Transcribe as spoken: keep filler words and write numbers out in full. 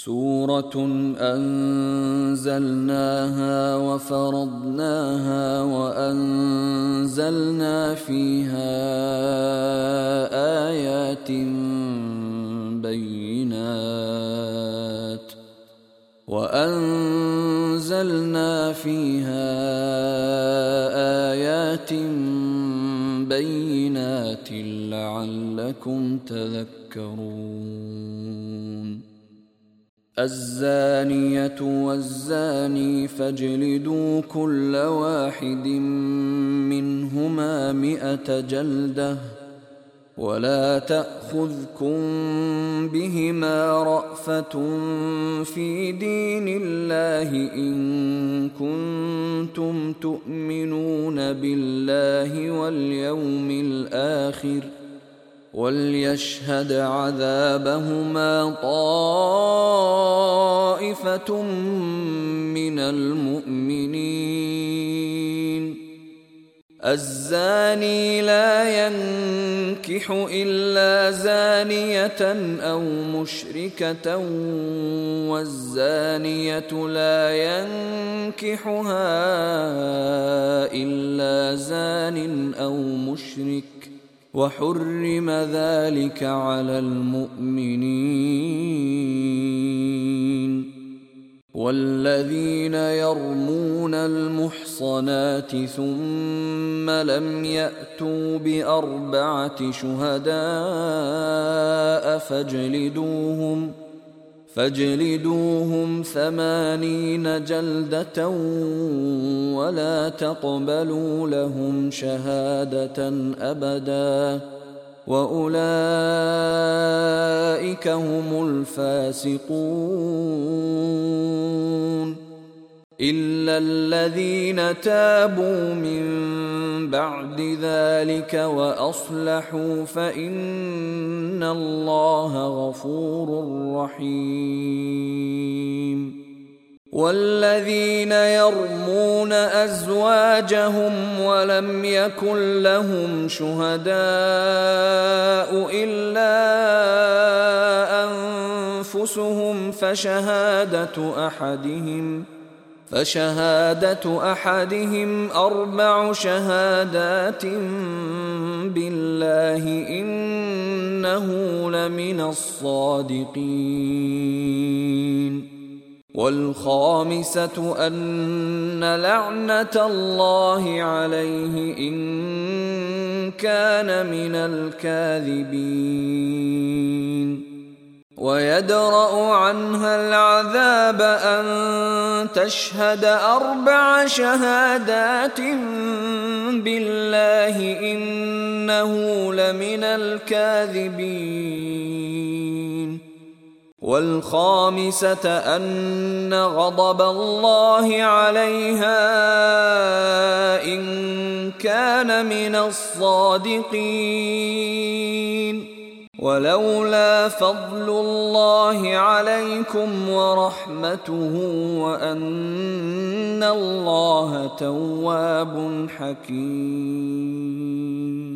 سورة أنزلناها وفرضناها وأنزلنا فيها آيات بينات وأنزلنا فيها آيات بينات لعلكم تذكرون. الزانية والزاني فاجلدوا كل واحد منهما مئة جلدة ولا تأخذكم بهما رأفة في دين الله إن كنتم تؤمنون بالله واليوم الآخر وليشهد عذابهما طائفة من المؤمنين. الزاني لا ينكح إلا زانية أو مشركة والزانية لا ينكحها إلا زان أو مشرك وحرم ذلك على المؤمنين. والذين يرمون المحصنات ثم لم يأتوا بأربعة شهداء فاجلدوهم فاجلدوهم ثمانين جلدة ولا تقبلوا لهم شهادة أبدا وأولئك هم الفاسقون. إلا الذين تابوا من بعد ذلك وأصلحوا فإن الله غفور رحيم. والذين يرمون أزواجهم ولم يكن لهم شهداء إلا أنفسهم فشهادة أحدهم فشهادة أحدهم أربع شهادات بالله إنه لمن الصادقين. والخامسة أن لعنة الله عليه إن كان من الكاذبين. ويدرأ عنها العذاب أن تشهد أربع شهادات بالله إنه لمن الكاذبين. والخامسة أن غضب الله عليها إن كان من الصادقين. ولولا فضل الله عليكم ورحمته وأن الله تواب حكيم.